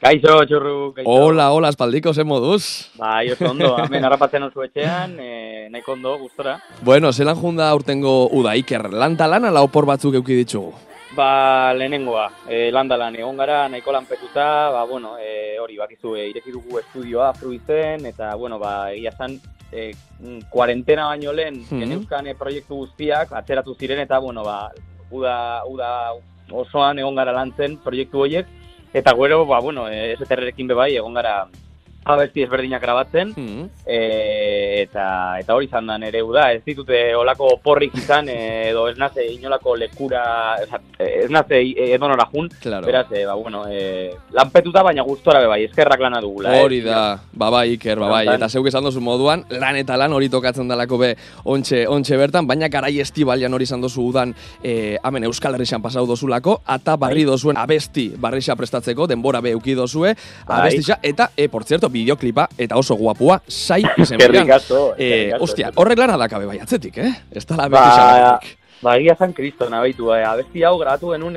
Kaixo, txurru, kaixo. Hola, espaldiko, zen moduz? Bai, oso ondo, hemen harrapatzen oso etxean, nahiko ondo, gustora. Bueno, zelan junda aurtengo uda, Iker, lanta-lan ala opor batzuk euki ditugu? Lehenengoa, landa-lan egon gara, nahiko lanpetuta, hori, bakizu, ireki dugu estudioa fruitzen, eta, egia zan, kuarentena baino lehen, geneuzkan proiektu guztiak, atzeratu ziren, eta, uda osoan egon gara lantzen proiektu horiek, eta gero, STR-rekin bebai, egon gara abesti ezberdinak grabatzen, eta hori izan da nere uda, ez ditute olako porrik izan, edo ez naze inolako lekura, ez naze edonora jun, claro. Beraz, lanpetuta, baina gustora bebai, eskerrak lana dugula. Hori da, babai, Iker, babai, eta zeuk esan dozu moduan, lan eta lan hori tokatzen dalako be ontxe bertan, baina garai estibalian hori izan dozu udan, hemen Euskal Herrixan pasau dozulako, eta barri dozuen abesti barrixa prestatzeko, denbora be euki dozue, abestixa, eta, por cierto, bideoklipa eta oso guapua, sai izen bidean. Ostia, horrek lana dakabe bai atzetik, Ez da la abesti egia zan kriston abeitu, abesti hau grabatu genuen,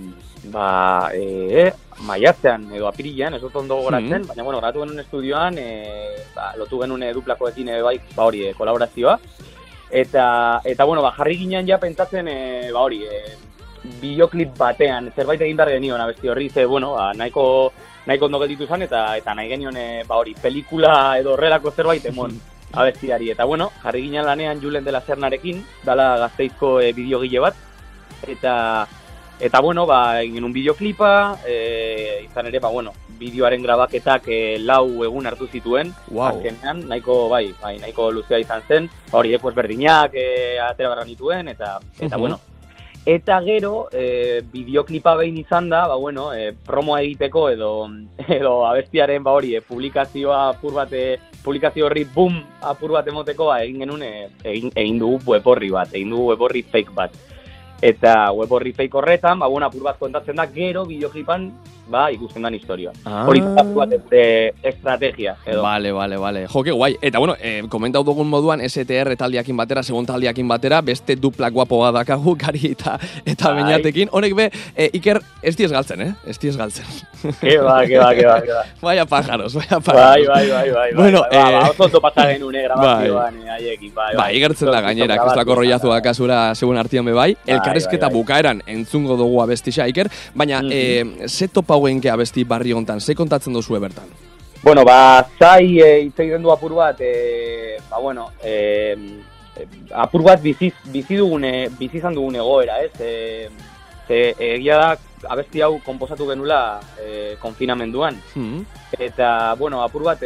maiatzean edo apirilean, ez dut ondo gogoratzen, baina, grabatu genuen estudioan, lotu genuen duplakoekin kolaborazioa, eta jarri ginen ja pentsatzen, bideoklip batean, zerbait egin behar genion abesti horri, nahiko ondo gelditu zen, eta nahi genion, pelikula edo horrelako zerbait emon abestiari. Eta jarri ginen lanean Julen de la Sernarekin, dala Gasteizko bideogile bat, eta egin genuen bideoklipa, izan ere, bideoaren grabaketak 4 egun hartu zituen, azkenean, nahiko luzea izan zen, berdinak atera barra nituen, eta Eta gero, bideoklipa behin izan da, promoa egiteko edo abestiaren, publikazioa publikazio horri apur bat emoteko, egin genuen, egin dugu web orri fake bat. Eta web orri fake horretan, apur bat kontatzen da, gero bideoklipan, ikusten dan historia. Hori apur bat estrategia, edo. Vale. Jo, que guai. Eta, komentau dugun moduan, STR taldiakin batera, segun taldiakin batera, beste dupla guapo badakagu, Gari eta Beñatekin. Honek be, Iker, ez diez galtzen, Ez diez galtzen. Que ba. Vaya pájaros. Bai. Bueno, oso ondo pasa genuen, grabazioan, haiekin, bai. Igertzen da gainera, kristako roiazu akasura, segun artian be bai. Elkarrizketa bukaeran entzungo dugu abestixa, Iker, baina, ze topauen abesti barri hontan, ze kontatzen duzue bertan? Zai hitz egiten du apur bat, apur bat bizi izan dugun egoera, egia da, abesti hau konposatu genula konfinamenduan. Eta, apur bat,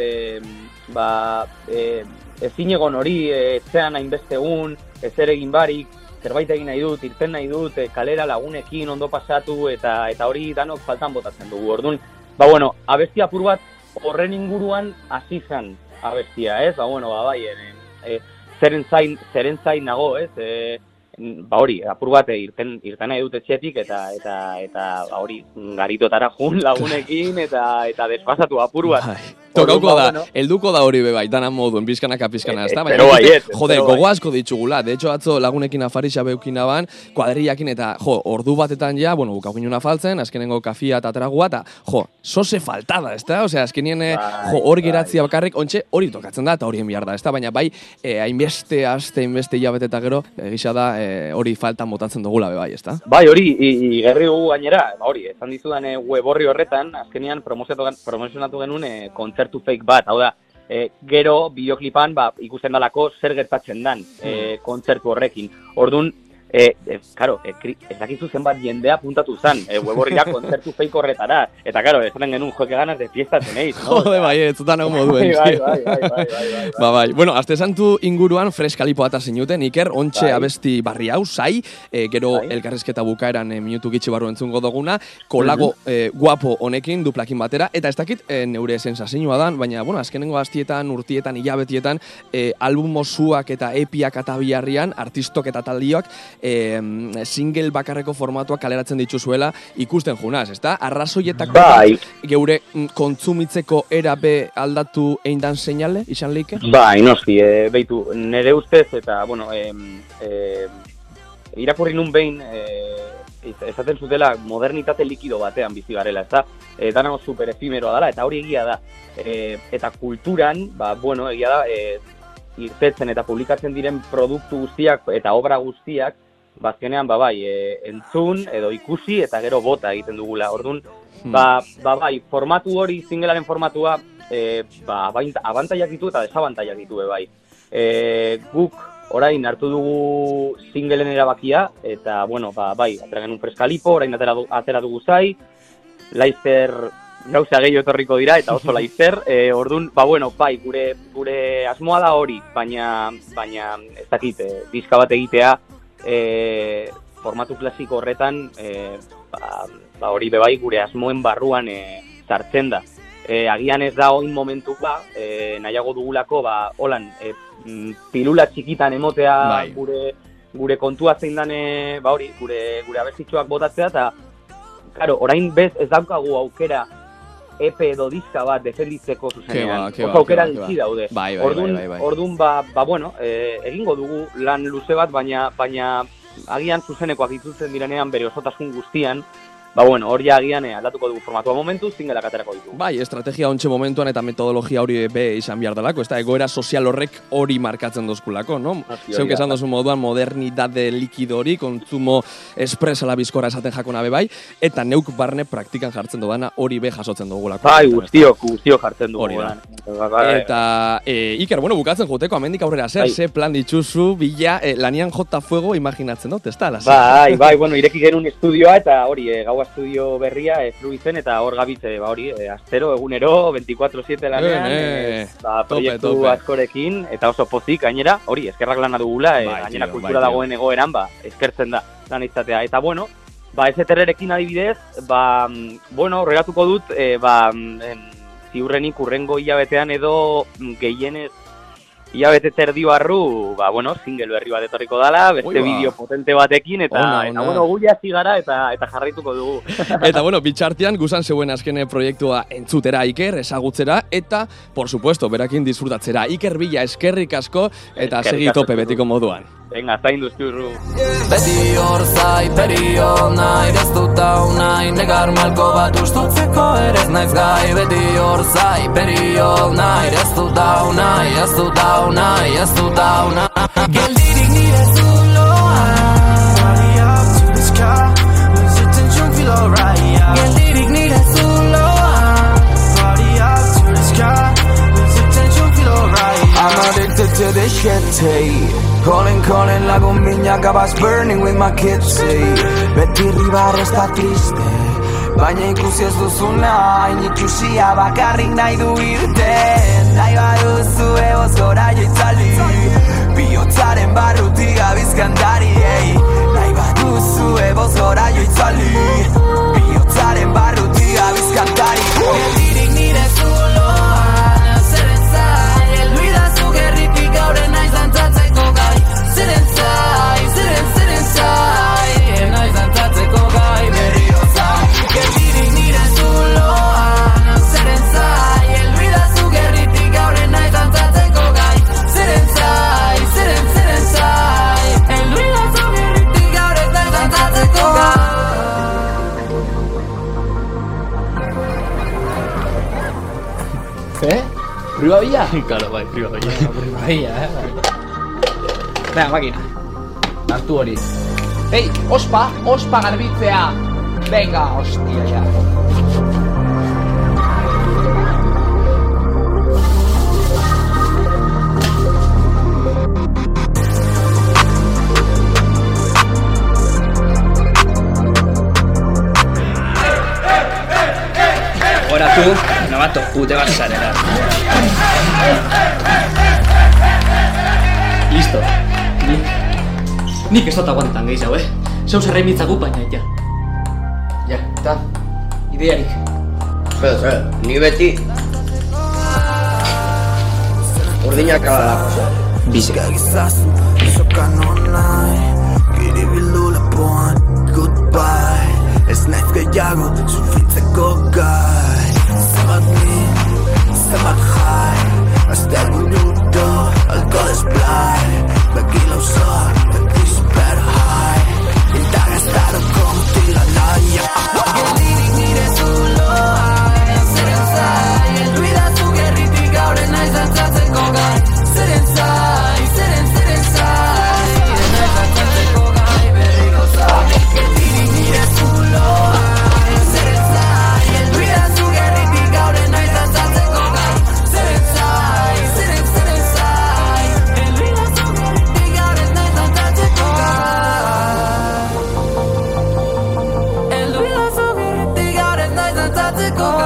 ezin egon hori, etxean hainbeste egun, ezer egin barik, zerbait egin nahi dut, irten nahi dut, kalera lagunekin ondo pasatu, eta hori danok faltan botatzen dugu. Orduan, abesti apur bat horren inguruan hasi zen abestia, zeren zain nago, apur bat irten nahi dut etxetik, eta garitotara jun lagunekin, eta despasatu apur bat. Tokauko da, helduko da hori bebai, danan moduen, pizkanaka, ez da? Jode, gogo asko ditugula, de hecho atzo lagunekin afarixa beukina ban, kuadrillakin eta, ordu batetan ja, bukau ginen afaltzen, azkenengo kafia eta tragua, eta, sose faltada, ez da? Osea, azkenien hori geratzia bakarrik, ontxe hori tokatzen da, eta horien bihar da, ez da? Baina bai, hainbeste hilabete eta gero, egisa da, hori faltan botatzen dugula bebai, ez da? Bai, hori, igerri dugu gainera, esan dizudan web horri horretan, azkenian promozionatu genuen kontzertu fake bat, hau da, gero bideoklipan ikusten dalako zer gertatzen dan kontzertu horrekin. Orduan, ez dakizu zenbat jendea puntatu zen, web horriak kontzertu fake horretara, eta esaten genuen joke ganas de fiestatzen eiz, no? Jode, bai, ez zutan hau moduen. Bai. Bueno, aste santu inguruan freskalipo eta zinuten, Iker, ontxe abesti barri hau, zai, gero elkarrizketa bukaeran minutu gitxi barru entzungo duguna, kolago guapo honekin, duplakin batera, eta ez dakit neure sensazioa dan, baina, azkenengo hastietan, urtietan, hilabetietan, album osuak eta epiak eta biharrian, artistok eta taldiok, single bakarreko formatuak kaleratzen dituzuela ikusten junaz, ezta? Arrazoietako geure kontsumitzeko erabe aldatu eindan seinale, izan leike? Noski, beitu, nere ustez, eta, irakurri nun behin esaten zutela modernitate likido batean bizi garela, ez da? Danago super efímeroa dela, eta hori egia da. Eta kulturan, egia da, irtetzen eta publikatzen diren produktu guztiak eta obra guztiak, bazkenean, entzun edo ikusi eta gero bota egiten dugula. Orduan, formatu hori, singelaren formatua, abantaiak ditu eta desabantaiak ditu, bai. Guk orain hartu dugu singelen erabakia, eta, atera genuen Freskalipo, orain atera dugu zai, laizzer gauza gehiago etorriko dira, eta oso laizzer, orduan, gure asmoa da hori, baina ez dakit, diska bat egitea, formatu klasiko horretan, hori bebai gure asmoen barruan sartzen da. Agian ez da oin momentu nahiago dugulako, holan, pilula txikitan emotea gure kontua zein dane, gure abestitxoak botatzea, eta, claro, orain bez ez daukagu aukera EP edo diska bat defenditzeko zuzenean. Oso aukera gitzi daude. Orduan, egingo dugu lan luze bat, baina agian zuzenekoak ditutzen direnean bere osotasun guztian, hori agian aldatuko dugu formatua momentu, singelak aterako ditu. Estrategia ontxe momentuan eta metodologia hori be izan behar delako, ez da, egoera sozial horrek hori markatzen dozkulako, no? Zeuk esan dozu moduan, modernidade likido hori, kontzumo espresala bizkora esaten jakona be bai, eta neuk barne praktikan jartzen dudana hori be jasotzen dugulako. Guztiok jartzen dugu. Eta, Iker, bukatzen juteko, amendik aurrera ze plan ditzuzu, bila, lanian jota fuego imaginatzen dut, ez da? Ireki genuen estudioa, eta hori, gaua estudio berria, Fruitzen, eta hor gabitze, astero, egunero, 24/7 lanean, proiektu askorekin, eta oso pozik, gainera, hori, eskerrak lana dugula, gainera kultura dagoen egoeran, eskertzen da, lan izatea. Eta, ezeterrerekin adibidez, horregatuko dut, ziurrenik urrengo hilabetean edo gehienez hilabete terdi barru, single berri bat etorriko dala, beste bideo potente batekin, eta guia hasi gara eta jarraituko dugu. Eta, bitxartean, guzan zeuen azkene proiektua entzutera Iker, ezagutzera, eta, por supuesto, berakin disfrutatzera. Iker Bila, eskerrik asko, eta segi tope betiko moduan. Venga, zain duzkiurru. Beti hor zai, perio nahi, ez dut hau nahi, negar malko bat ustutzeko erez naiz gai. Beti hor zai, perio nahi, ez dut hau nahi, ez dut hau nahi, ez dut hau nahi. Geldirik nire zuloa, party up to the sky, lose attention, feel alright. Geldirik nire zuloa, party up to the sky, lose attention, feel alright. I'm addicted to this shit, Calling, lago miña gabas burning with my kids, Beti ribar ez da triste, baina ikusi ez duzu nahi, ikusia bakarrik nahi du irten. Nahi baduzu egoz gora joitzali, bihotzaren barrutik gabizkantari, Nahi baduzu egoz gora joitzali, bihotzaren barrutik gabizkantari. Geldirik nire zuloan, zeren zai, elbidazu gerritik gaure naiz dantzatzeko gai. Zeren zai, naiz dantzatzeko gai berriro zai. Geldirik nire zuloan, zeren zai, elbidazu gerritik gaure naiz dantzatzeko gai. Zeren zai, elbidazu gerritik gaure naiz dantzatzeko gai. ¿Priva Villa? Claro, Priva Villa. Priva Villa, Venga, máquina. Hartu hori. Ei, ospa garbitzea. Venga, hostia, ya. Ahora tú, novato, te vas a salir. Listo. Nik ez dut aguantan gehiago, Zeu zerrei mitzagu baina, ja. Ja, eta, idearik. Ni beti urdinak abalako. Bizka gizazu, sokan online, giribildu lepoan, goodbye. Ez naiz gehiago, sufritzeko gai. Zebat min, zebat jai, azte gurudo, alko desplai. Beki lauzoak, beki super high, eta gaztaro konti. Bukatzeko